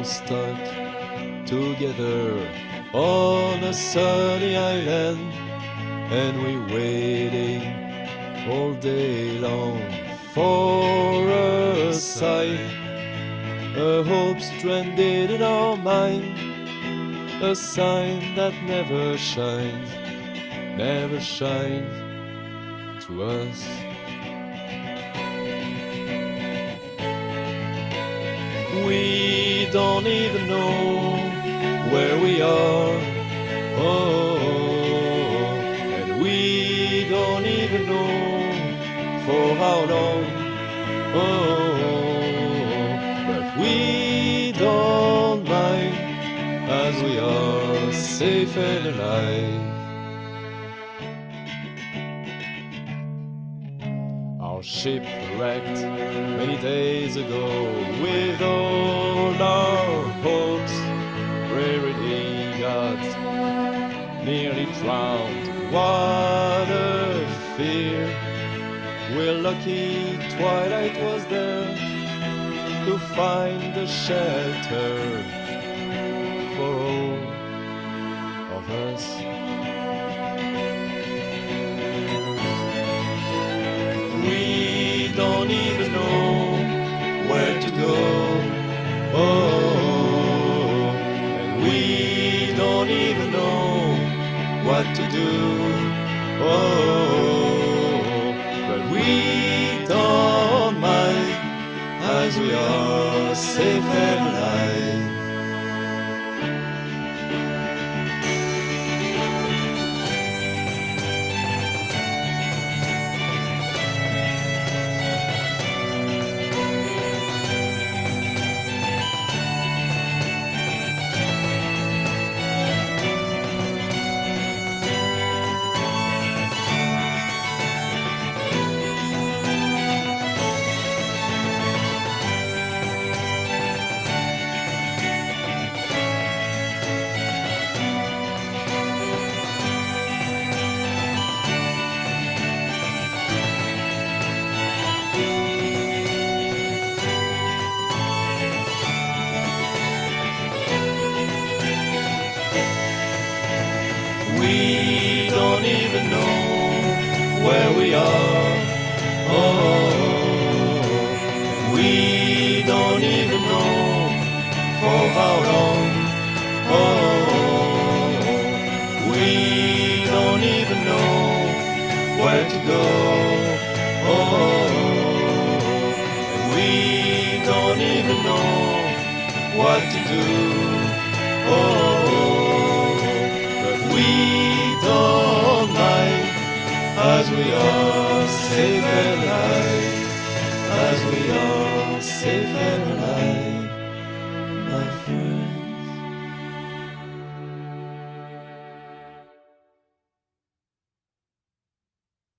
all stuck together on a sunny island, and we waiting all day long for a sign, a hope stranded in our mind, a sign that never shines to us. We don't even know where we are, oh, and we don't even know for how long, oh, but we don't mind as we are safe and alive. Our ship wrecked many days ago with all our hopes. Rarity got nearly drowned. What a fear! We're lucky twilight was there to find a shelter for all of us. We don't even know where to go, oh, and we don't even know what to do, oh, but we don't mind as we are safe and alive. We don't even know where we are, oh, we don't even know for how long, oh, we don't even know where to go, oh, we don't even know what to do, oh, we don't mind as we are safe and alive, as we are safe and alive.